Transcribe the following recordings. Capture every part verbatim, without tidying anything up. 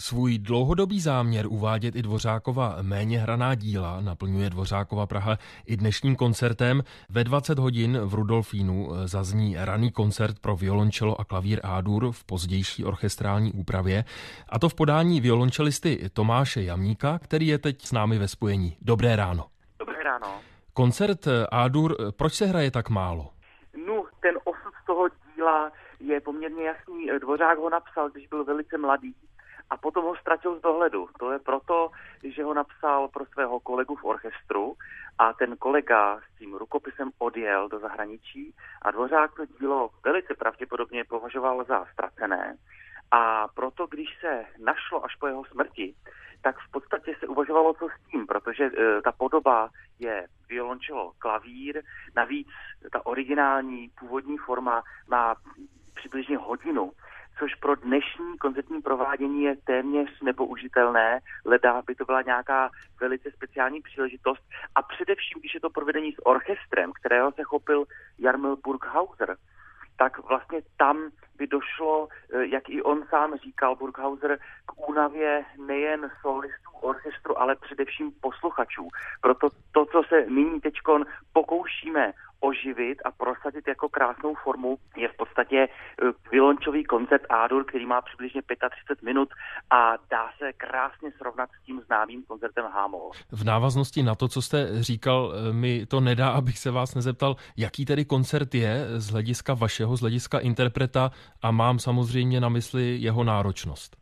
Svůj dlouhodobý záměr uvádět i Dvořákova méně hraná díla naplňuje Dvořákova Praha i dnešním koncertem. Ve dvacet hodin v Rudolfínu zazní raný koncert pro violončelo a klavír A-dur v pozdější orchestrální úpravě, a to v podání violončelisty Tomáše Jamníka, který je teď s námi ve spojení. Dobré ráno. Dobré ráno. Koncert A-dur, proč se hraje tak málo? No, ten osud toho díla je poměrně jasný. Dvořák ho napsal, když byl velice mladý, a potom ho ztratil z dohledu. To je proto, že ho napsal pro svého kolegu v orchestru a ten kolega s tím rukopisem odjel do zahraničí a Dvořák to dílo velice pravděpodobně považoval za ztracené. A proto, když se našlo až po jeho smrti, tak v podstatě se uvažovalo, co s tím, protože e, ta podoba je violončelo, klavír, navíc ta originální původní forma má přibližně hodinu, což pro dnešní koncertní provádění je téměř nepoužitelné, leda by to byla nějaká velice speciální příležitost. A především, když je to provedení s orchestrem, kterého se chopil Jarmil Burghauser, tak vlastně tam by došlo, jak i on sám říkal, Burghauser, k únavě nejen solistů orchestru, ale především posluchačů. Proto to, co se nyní teďkon pokoušíme oživit a prosadit jako krásnou formu, je v podstatě violončový koncert A-dur, který má přibližně třicet pět minut a dá se krásně srovnat s tím známým koncertem H-moll. V návaznosti na to, co jste říkal, mi to nedá, abych se vás nezeptal, jaký tedy koncert je z hlediska vašeho, z hlediska interpreta, a mám samozřejmě na mysli jeho náročnost.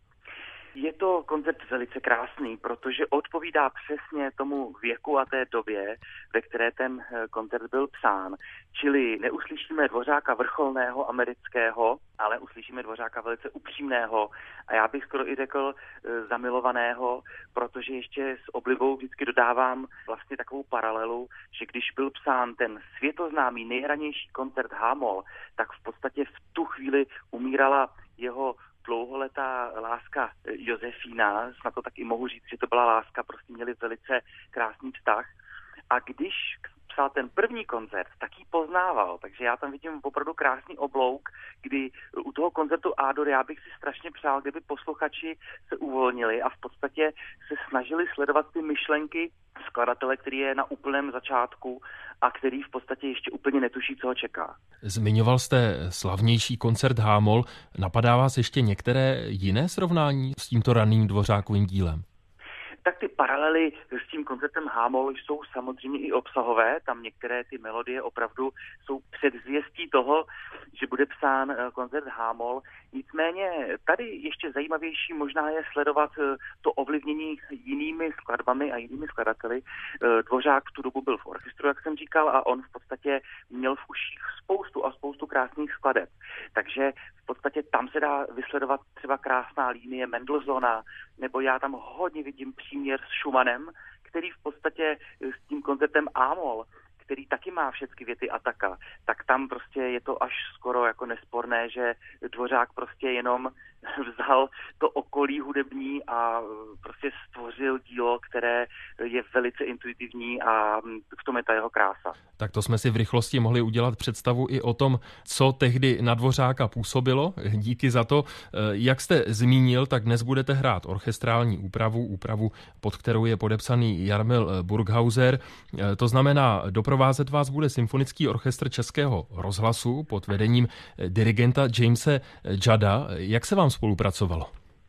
Je to koncert velice krásný, protože odpovídá přesně tomu věku a té době, ve které ten koncert byl psán. Čili neuslyšíme Dvořáka vrcholného amerického, ale uslyšíme Dvořáka velice upřímného a já bych skoro i řekl zamilovaného, protože ještě s oblibou vždycky dodávám vlastně takovou paralelu, že když byl psán ten světoznámý nejhranější koncert H-moll, tak v podstatě v tu chvíli umírala jeho dlouholetá láska Josefína, snad to taky mohu říct, že to byla láska, prostě měli velice krásný vztah. A když psal ten první koncert, tak ji poznával, takže já tam vidím opravdu krásný oblouk, kdy u toho koncertu A-dur já bych si strašně přál, kdyby posluchači se uvolnili a v podstatě se snažili sledovat ty myšlenky skladatele, který je na úplném začátku a který v podstatě ještě úplně netuší, co ho čeká. Zmiňoval jste slavnější koncert H-moll. Napadá vás ještě některé jiné srovnání s tímto raným Dvořákovým dílem? Tak ty paralely s tím koncertem H-moll jsou samozřejmě i obsahové. Tam některé ty melodie opravdu jsou předzvěstí toho, že bude psán koncert H-moll. Nicméně tady ještě zajímavější možná je sledovat to ovlivnění jinými skladbami a jinými skladateli. Dvořák v tu dobu byl v orchestru, jak jsem říkal, a on v podstatě měl v uších spoustu a spoustu krásných skladeb. Takže v podstatě tam se dá vysledovat třeba krásná línie Mendelssohna, nebo já tam hodně vidím příměr s Schumannem, který v podstatě s tím koncertem A-moll, který taky má všechny věty ataka, tak tam prostě je to až skoro jako nesporné, že Dvořák prostě jenom vzal to okolí hudební a prostě stvořil dílo, které je velice intuitivní a v tom je ta jeho krása. Tak to jsme si v rychlosti mohli udělat představu i o tom, co tehdy na Dvořáka působilo. Díky za to. Jak jste zmínil, tak dnes budete hrát orchestrální úpravu, úpravu, pod kterou je podepsaný Jarmil Burghauser. To znamená, doprovázet vás bude Symfonický orchestr Českého rozhlasu pod vedením dirigenta Jamese Judda. Jak se vám spolupracovalo?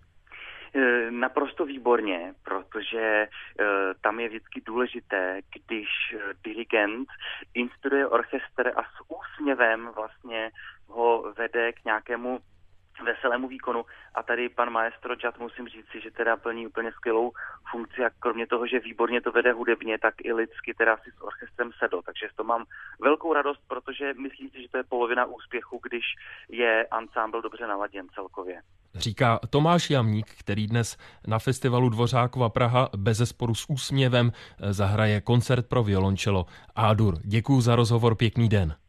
Naprosto výborně, protože uh, tam je vždycky důležité, když uh, dirigent instruuje orchestr a s úsměvem vlastně ho vede k nějakému veselému výkonu. A tady pan maestro Judd, musím říci, že teda plní úplně skvělou funkci a kromě toho, že výborně to vede hudebně, tak i lidsky teda si s orchestrem sedl. Takže to mám velkou radost, protože myslím si, že to je polovina úspěchu, když je ansámbl dobře naladěn celkově. Říká Tomáš Jamník, který dnes na festivalu Dvořákova Praha bezesporu s úsměvem zahraje koncert pro violončelo A-dur. Děkuju za rozhovor, pěkný den.